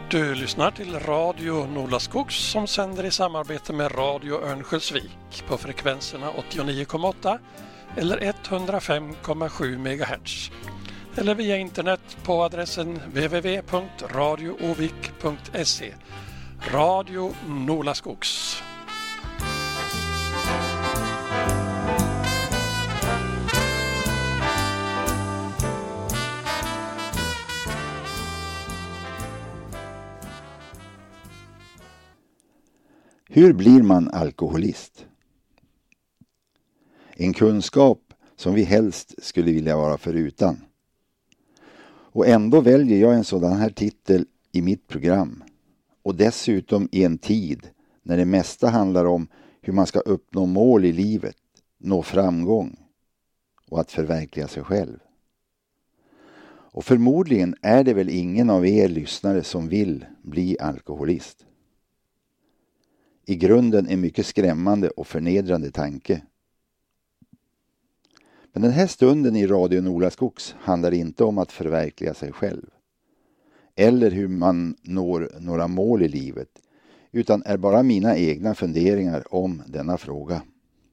Du lyssnar till Radio Nolaskogs som sänder i samarbete med Radio Örnsköldsvik på frekvenserna 89,8 eller 105,7 MHz. Eller via internet på adressen www.radioovik.se. Radio Nolaskogs. Hur blir man alkoholist? En kunskap som vi helst skulle vilja vara förutan. Och ändå väljer jag en sådan här titel i mitt program. Och dessutom i en tid när det mesta handlar om hur man ska uppnå mål i livet, nå framgång och att förverkliga sig själv. Och förmodligen är det väl ingen av er lyssnare som vill bli alkoholist. I grunden en mycket skrämmande och förnedrande tanke. Men den här stunden i Radio Nolaskogs handlar inte om att förverkliga sig själv. Eller hur man når några mål i livet. Utan är bara mina egna funderingar om denna fråga.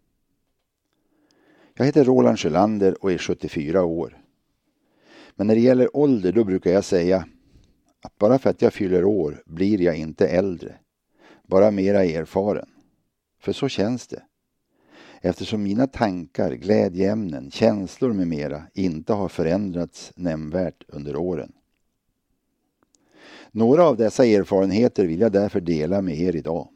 Jag heter Roland Sjölander och är 74 år. Men när det gäller ålder då brukar jag säga att bara för att jag fyller år blir jag inte äldre. Bara mera erfaren. För så känns det. Eftersom mina tankar, glädjeämnen, känslor med mera inte har förändrats nämnvärt under åren. Några av dessa erfarenheter vill jag därför dela med er idag.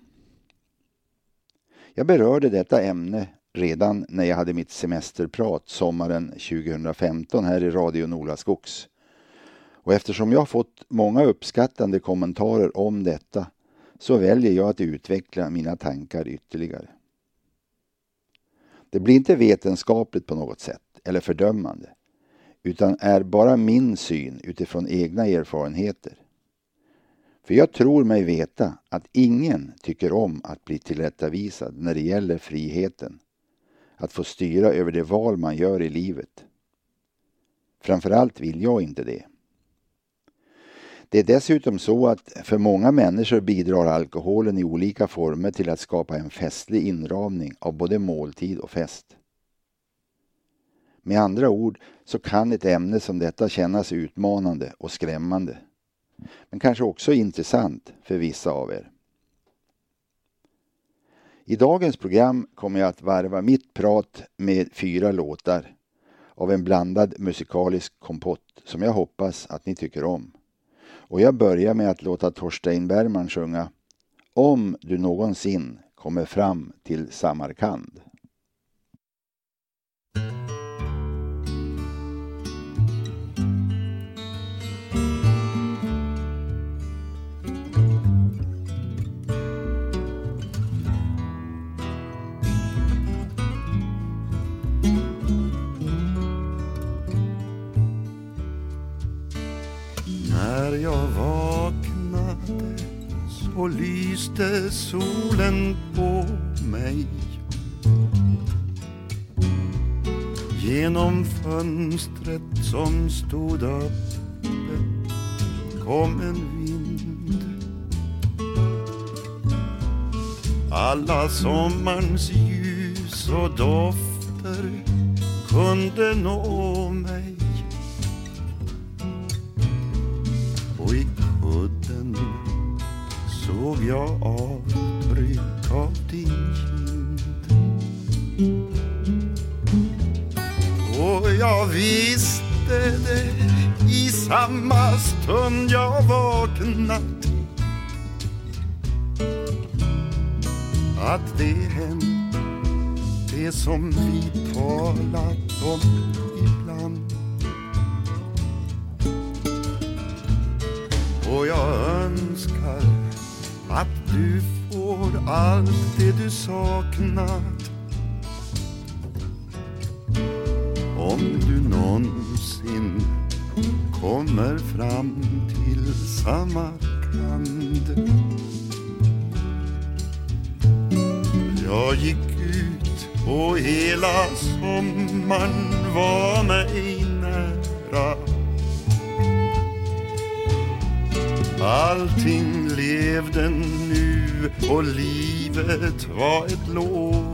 Jag berörde detta ämne redan när jag hade mitt semesterprat sommaren 2015 här i Radio Nolaskogs. Och eftersom jag har fått många uppskattande kommentarer om detta så väljer jag att utveckla mina tankar ytterligare. Det blir inte vetenskapligt på något sätt eller fördömande, utan är bara min syn utifrån egna erfarenheter. För jag tror mig veta att ingen tycker om att bli tillrättavisad när det gäller friheten, att få styra över det val man gör i livet. Framförallt vill jag inte det. Det är dessutom så att för många människor bidrar alkoholen i olika former till att skapa en festlig inramning av både måltid och fest. Med andra ord så kan ett ämne som detta kännas utmanande och skrämmande. Men kanske också intressant för vissa av er. I dagens program kommer jag att varva mitt prat med 4 låtar av en blandad musikalisk kompott som jag hoppas att ni tycker om. Och jag börjar med att låta Thorstein Bergman sjunga Om du någonsin kommer fram till Samarkand. När jag vaknade så lyste solen på mig. Genom fönstret som stod öppet kom en vind. Alla sommarns ljus och dofter kunde nå mig. Och i kudden såg jag avtryck av din kind. Och jag visste det i samma stund jag vaknat, att det hänt det som vi talat om ibland. Och jag önskar att du får allt det du saknat. Om du någonsin kommer fram till Samarkand. Jag gick ut och hela sommaren var mig nära. Allting levde nu och livet var ett lov.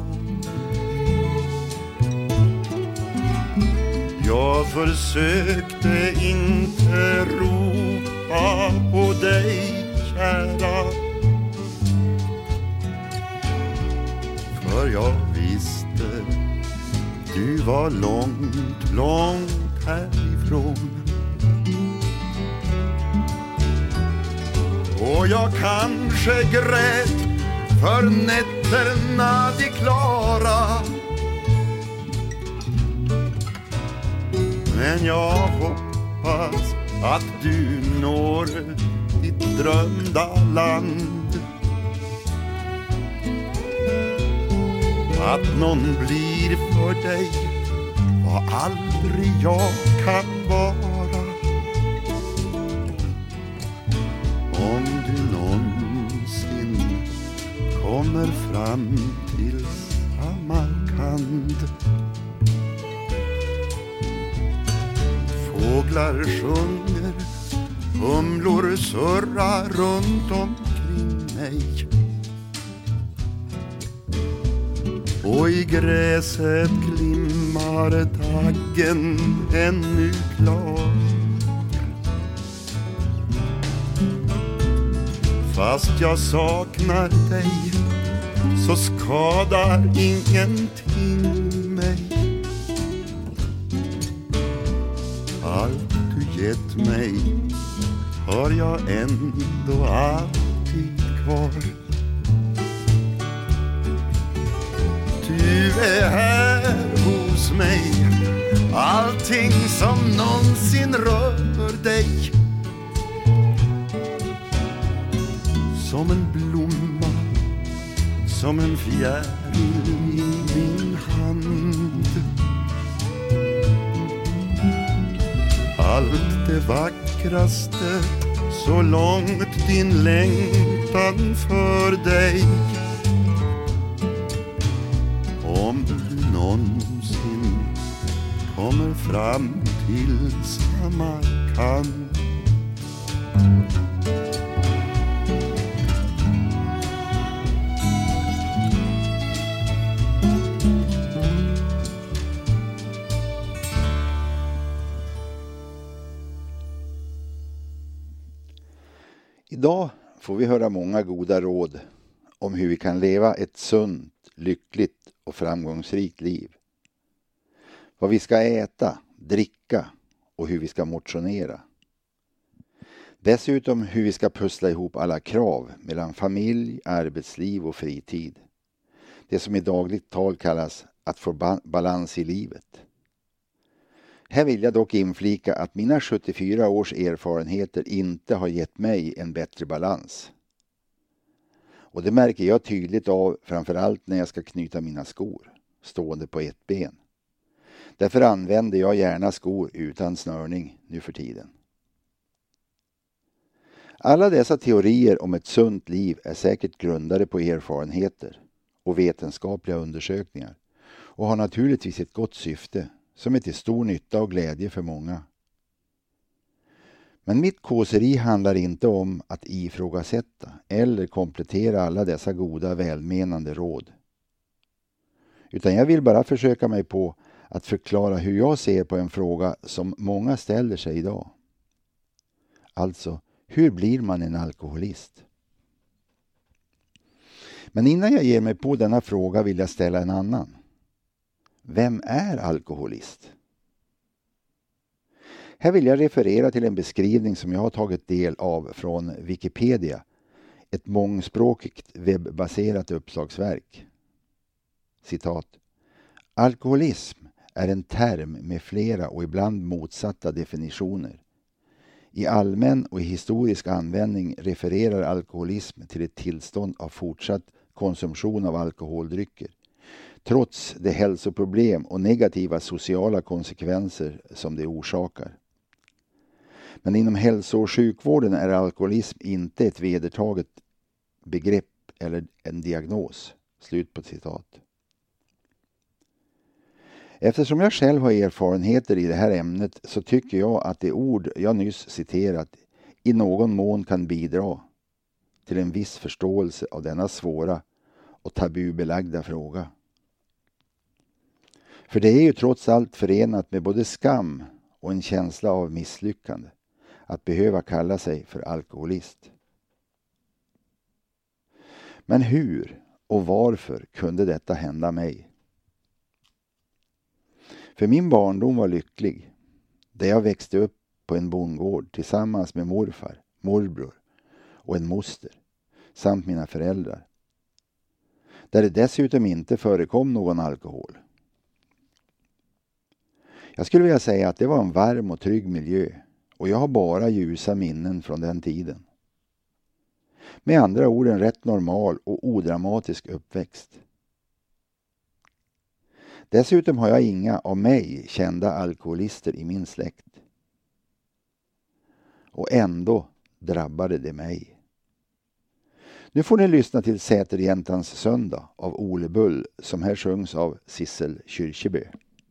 Jag försökte inte ropa på dig, kära, för jag visste du var långt, långt härifrån. Och jag kanske grät för nätterna de klara, men jag hoppas att du når ditt drömda land. Att någon blir för dig vad aldrig jag kan vara. Om du någonsin kommer fram till Samarkand. Fåglar sjunger, humlor surrar runt omkring mig. Och i gräset glimmar taggen ännu klar. Fast jag saknar dig så skadar ingenting mig. Allt du gett mig har jag ändå alltid kvar. Du är här hos mig, allting som någonsin rör dig. Som en blomma, som en fjäril i min hand. Allt det vackraste, så långt din längtan för dig. Om du någonsin kommer fram till Samarkand. Idag får vi höra många goda råd om hur vi kan leva ett sunt, lyckligt och framgångsrikt liv. Vad vi ska äta, dricka och hur vi ska motionera. Dessutom hur vi ska pussla ihop alla krav mellan familj, arbetsliv och fritid. Det som i dagligt tal kallas att få balans i livet. Här vill jag dock inflika att mina 74 års erfarenheter inte har gett mig en bättre balans. Och det märker jag tydligt av framförallt när jag ska knyta mina skor, stående på ett ben. Därför använder jag gärna skor utan snörning nu för tiden. Alla dessa teorier om ett sunt liv är säkert grundade på erfarenheter och vetenskapliga undersökningar och har naturligtvis ett gott syfte som är till stor nytta och glädje för många. Men mitt kåseri handlar inte om att ifrågasätta eller komplettera alla dessa goda välmenande råd. Utan jag vill bara försöka mig på att förklara hur jag ser på en fråga som många ställer sig idag. Alltså, hur blir man en alkoholist? Men innan jag ger mig på denna fråga vill jag ställa en annan. Vem är alkoholist? Här vill jag referera till en beskrivning som jag har tagit del av från Wikipedia, ett mångspråkigt webbaserat uppslagsverk. Citat. Alkoholism är en term med flera och ibland motsatta definitioner. I allmän och historisk användning refererar alkoholism till ett tillstånd av fortsatt konsumtion av alkoholdrycker, trots de hälsoproblem och negativa sociala konsekvenser som det orsakar. Men inom hälso- och sjukvården är alkoholism inte ett vedertaget begrepp eller en diagnos. Slut på citat. Eftersom jag själv har erfarenheter i det här ämnet så tycker jag att det ord jag nyss citerat i någon mån kan bidra till en viss förståelse av denna svåra och tabubelagda fråga. För det är ju trots allt förenat med både skam och en känsla av misslyckande att behöva kalla sig för alkoholist. Men hur och varför kunde detta hända mig? För min barndom var lycklig, där jag växte upp på en bondgård tillsammans med morfar, morbror och en moster samt mina föräldrar. Där det dessutom inte förekom någon alkohol. Jag skulle vilja säga att det var en varm och trygg miljö och jag har bara ljusa minnen från den tiden. Med andra ord en rätt normal och odramatisk uppväxt. Dessutom har jag inga av mig kända alkoholister i min släkt. Och ändå drabbade det mig. Nu får ni lyssna till Säterjäntans söndag av Ole Bull som här sjungs av Sissel Kyrkjebø.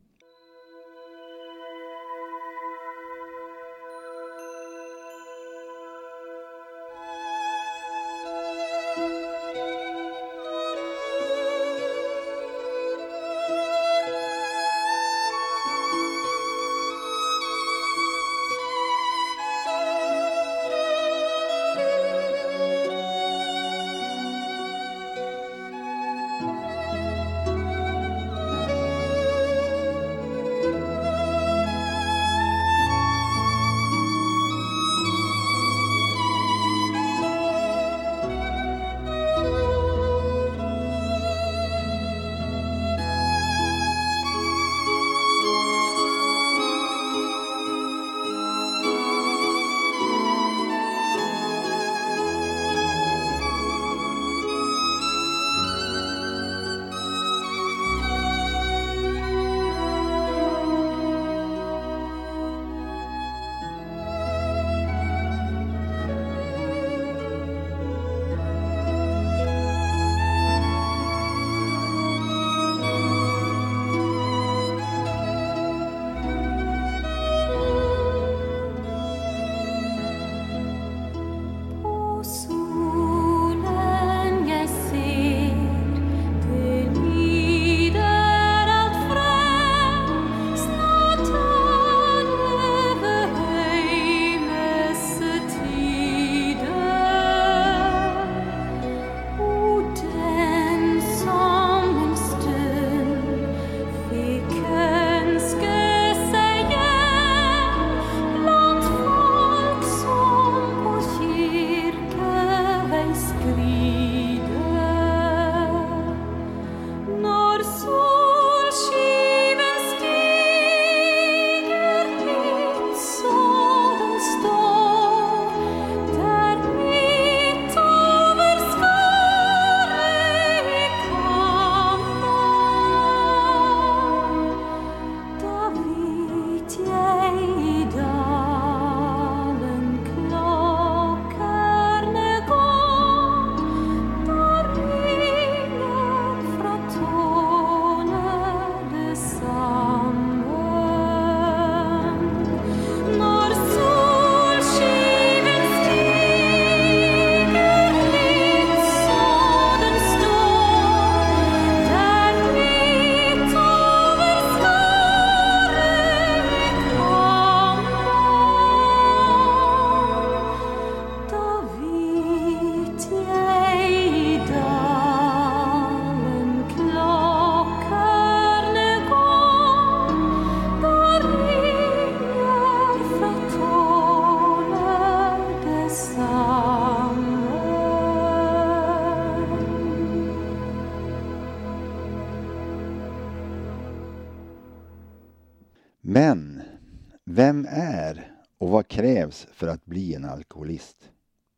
Men vem är och vad krävs för att bli en alkoholist?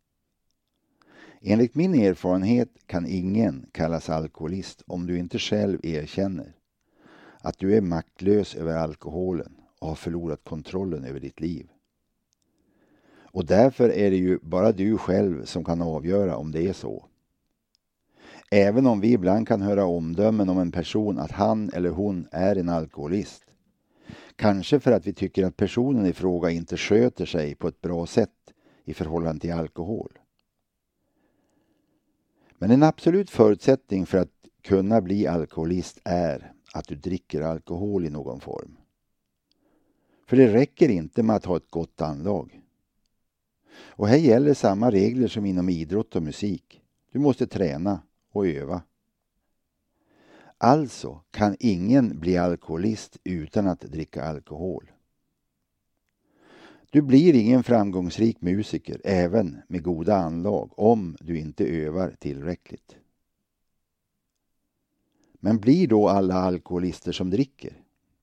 Enligt min erfarenhet kan ingen kallas alkoholist om du inte själv erkänner att du är maktlös över alkoholen och har förlorat kontrollen över ditt liv. Och därför är det ju bara du själv som kan avgöra om det är så. Även om vi ibland kan höra omdömen om en person att han eller hon är en alkoholist. Kanske för att vi tycker att personen i fråga inte sköter sig på ett bra sätt i förhållande till alkohol. Men en absolut förutsättning för att kunna bli alkoholist är att du dricker alkohol i någon form. För det räcker inte med att ha ett gott anlag. Och här gäller samma regler som inom idrott och musik. Du måste träna och öva. Alltså kan ingen bli alkoholist utan att dricka alkohol. Du blir ingen framgångsrik musiker även med goda anlag om du inte övar tillräckligt. Men blir då alla alkoholister som dricker?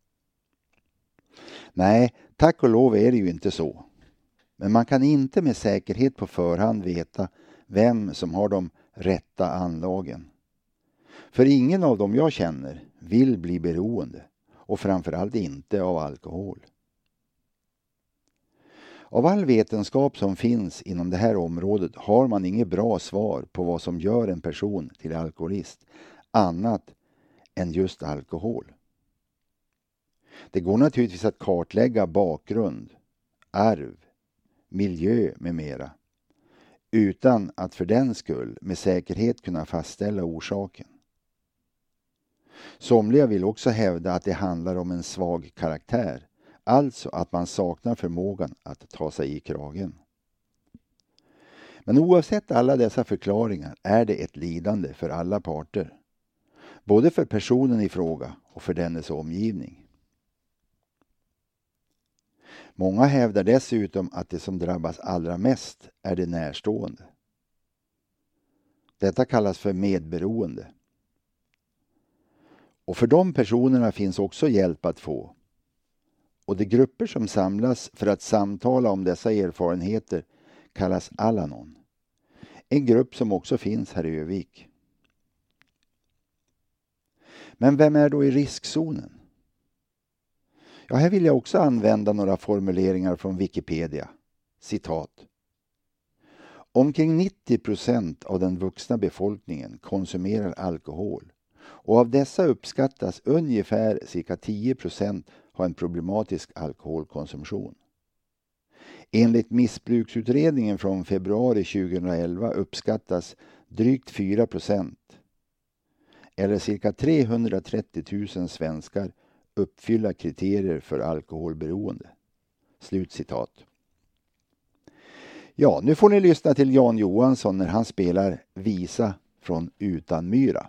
Nej, tack och lov är det ju inte så. Men man kan inte med säkerhet på förhand veta vem som har de rätta anlagen. För ingen av dem jag känner vill bli beroende och framförallt inte av alkohol. Av all vetenskap som finns inom det här området har man inget bra svar på vad som gör en person till alkoholist annat än just alkohol. Det går naturligtvis att kartlägga bakgrund, arv, miljö med mera utan att för den skull med säkerhet kunna fastställa orsaken. Somliga vill också hävda att det handlar om en svag karaktär, alltså att man saknar förmågan att ta sig i kragen. Men oavsett alla dessa förklaringar är det ett lidande för alla parter, både för personen i fråga och för dennes omgivning. Många hävdar dessutom att det som drabbas allra mest är det närstående. Detta kallas för medberoende. Och för de personerna finns också hjälp att få. Och de grupper som samlas för att samtala om dessa erfarenheter kallas Al-Anon. En grupp som också finns här i Övik. Men vem är då i riskzonen? Ja, här vill jag också använda några formuleringar från Wikipedia. Citat. Omkring 90% av den vuxna befolkningen konsumerar alkohol. Och av dessa uppskattas ungefär cirka 10% ha en problematisk alkoholkonsumtion. Enligt missbruksutredningen från februari 2011 uppskattas drygt 4%, eller cirka 330 000 svenskar, uppfylla kriterier för alkoholberoende. Slutcitat. Ja, nu får ni lyssna till Jan Johansson när han spelar Visa från Utanmyra.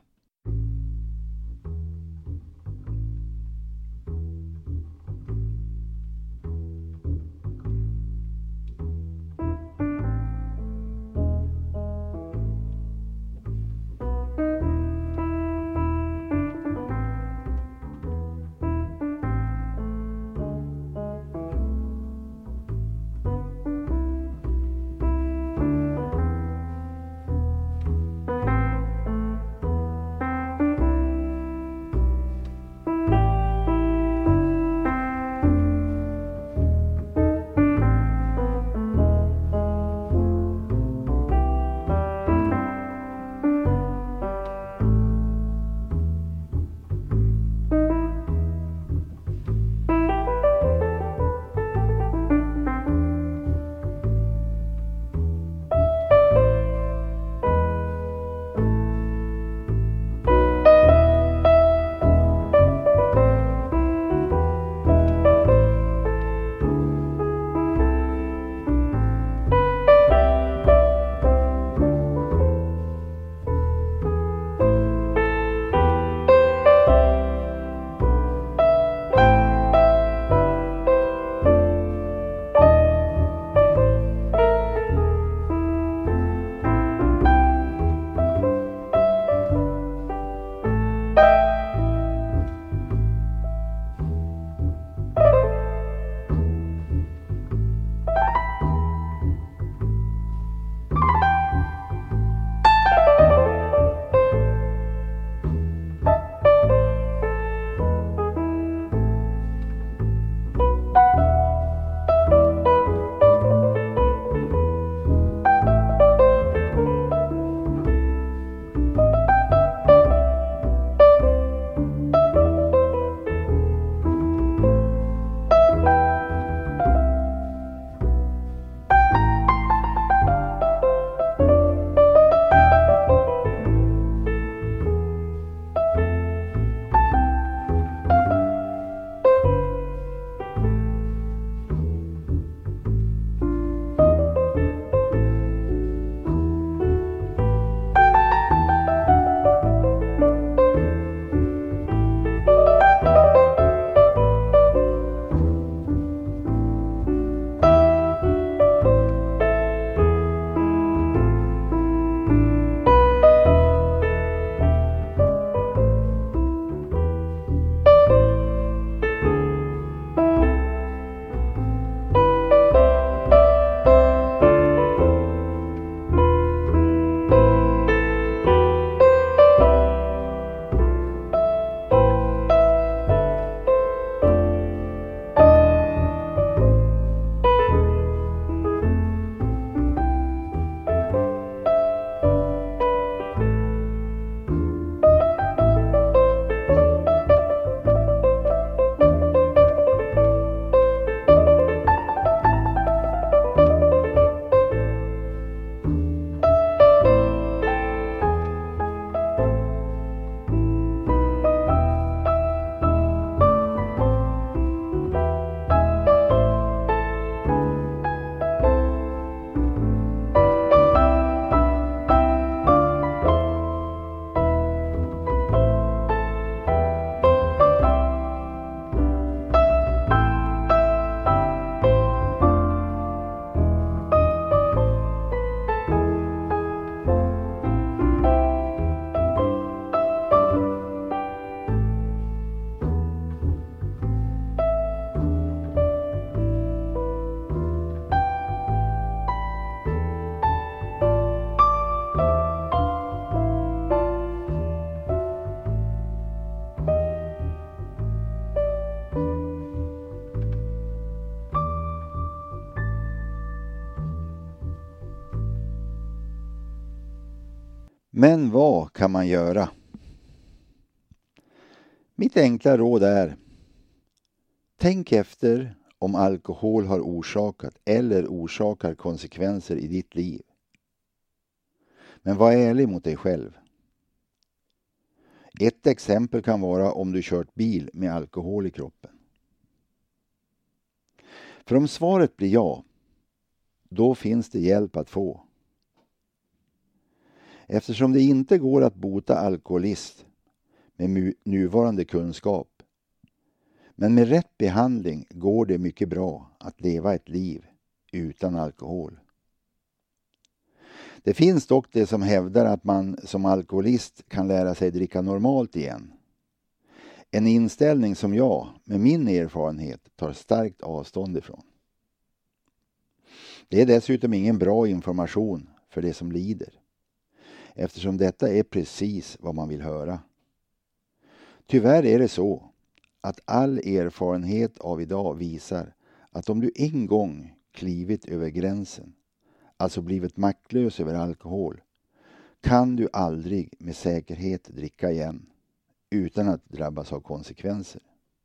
Men vad kan man göra? Mitt enkla råd är: tänk efter om alkohol har orsakat eller orsakar konsekvenser i ditt liv. Men var ärlig mot dig själv. Ett exempel kan vara om du kört bil med alkohol i kroppen. För om svaret blir ja, då finns det hjälp att få. Eftersom det inte går att bota alkoholist med nuvarande kunskap, men med rätt behandling går det mycket bra att leva ett liv utan alkohol. Det finns dock det som hävdar att man som alkoholist kan lära sig dricka normalt igen. En inställning som jag, med min erfarenhet, tar starkt avstånd ifrån. Det är dessutom ingen bra information för det som lider, eftersom detta är precis vad man vill höra. Tyvärr är det så att all erfarenhet av idag visar att om du en gång klivit över gränsen, alltså blivit maktlös över alkohol, kan du aldrig med säkerhet dricka igen utan att drabbas av konsekvenser.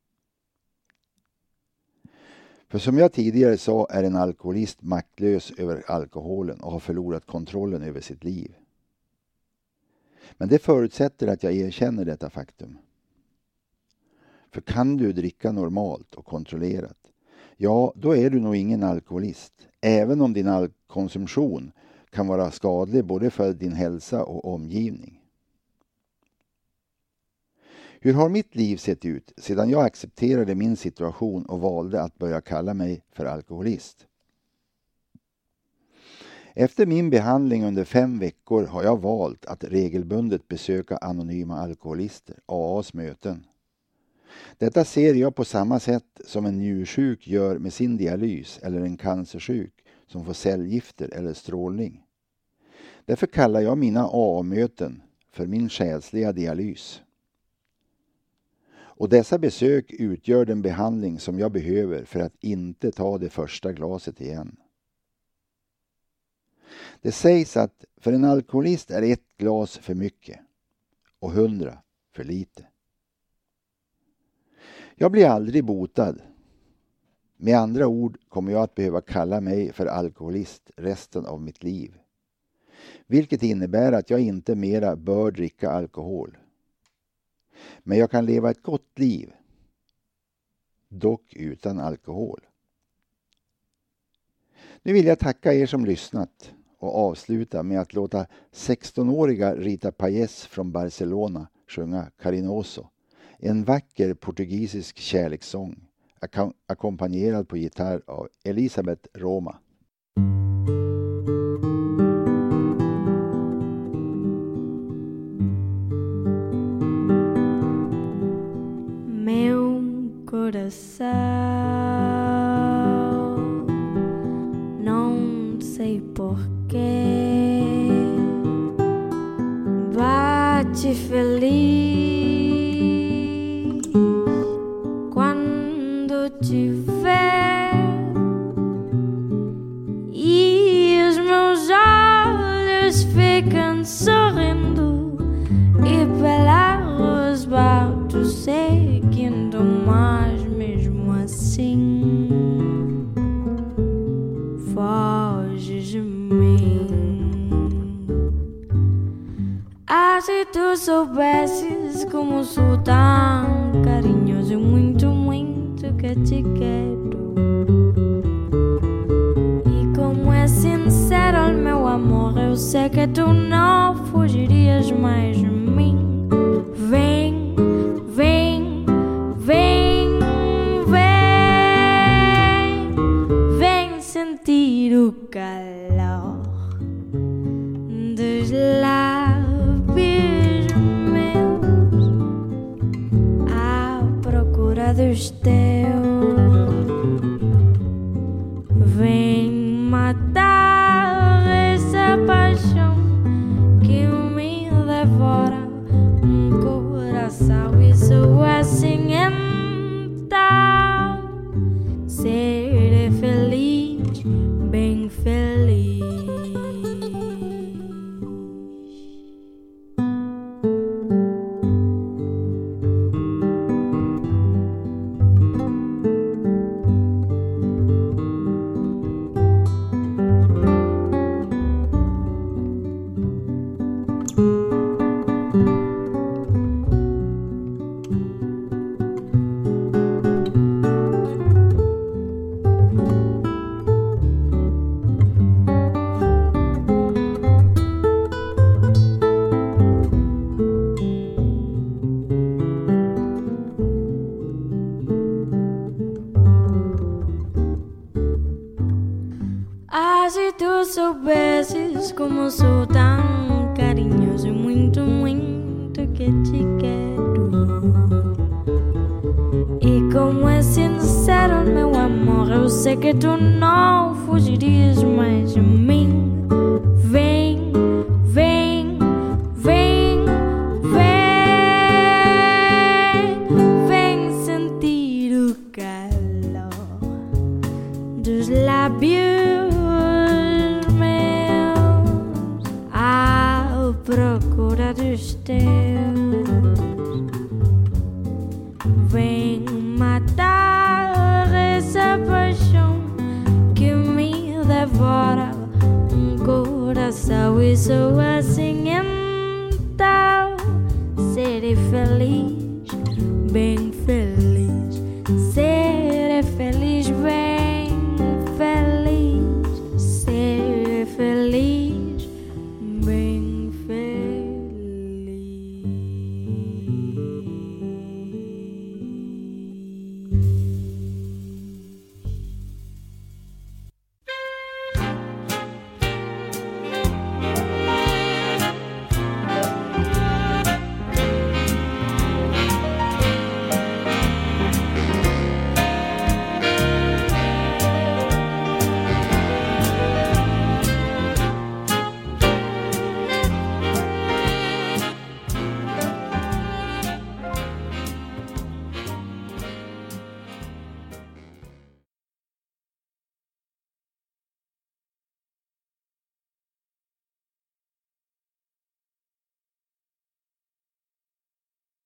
För som jag tidigare sa är en alkoholist maktlös över alkoholen och har förlorat kontrollen över sitt liv. Men det förutsätter att jag erkänner detta faktum. För kan du dricka normalt och kontrollerat, ja, då är du nog ingen alkoholist, även om din alkoholkonsumtion kan vara skadlig både för din hälsa och omgivning. Hur har mitt liv sett ut sedan jag accepterade min situation och valde att börja kalla mig för alkoholist? Efter min behandling under 5 veckor har jag valt att regelbundet besöka anonyma alkoholister, AAs möten. Detta ser jag på samma sätt som en njursjuk gör med sin dialys eller en cancersjuk som får cellgifter eller strålning. Därför kallar jag mina AA-möten för min själsliga dialys. Och dessa besök utgör den behandling som jag behöver för att inte ta det första glaset igen. Det sägs att för en alkoholist är 1 glas för mycket och 100 för lite. Jag blir aldrig botad. Med andra ord kommer jag att behöva kalla mig för alkoholist resten av mitt liv. Vilket innebär att jag inte mera bör dricka alkohol. Men jag kan leva ett gott liv, dock utan alkohol. Nu vill jag tacka er som lyssnat och avsluta med att låta 16-åriga Rita Payés från Barcelona sjunga Carinoso, en vacker portugisisk kärlekssång ackompanjerad på gitarr av Elisabeth Roma. Coração, não sei porquê, bate feliz quando te vê, e os meus olhos ficam sorrindo e pelas batos seguindo mais. Assim, foges de mim. Ah, se tu soubesses como sou tão carinhoso e muito, muito que te quero, e como é sincero o meu amor, eu sei que tu não fugirias mais de mim. Vem, vem, vem. Sentir o calor dos lábios meus à procura dos teus. Vem matar essa paixão que me devora coração. Isso assim então serei feliz, bem feliz. sabes como sou tão carinhoso e muito, muito que te quero. E como é sincero meu amor, eu sei que tu não fugirias mais de mim. Vem, vem, vem, vem, vem sentir o calor dos lábios meus à procura dos teus. Vem matar essa paixão que me devora coração, e sou assim então serei feliz.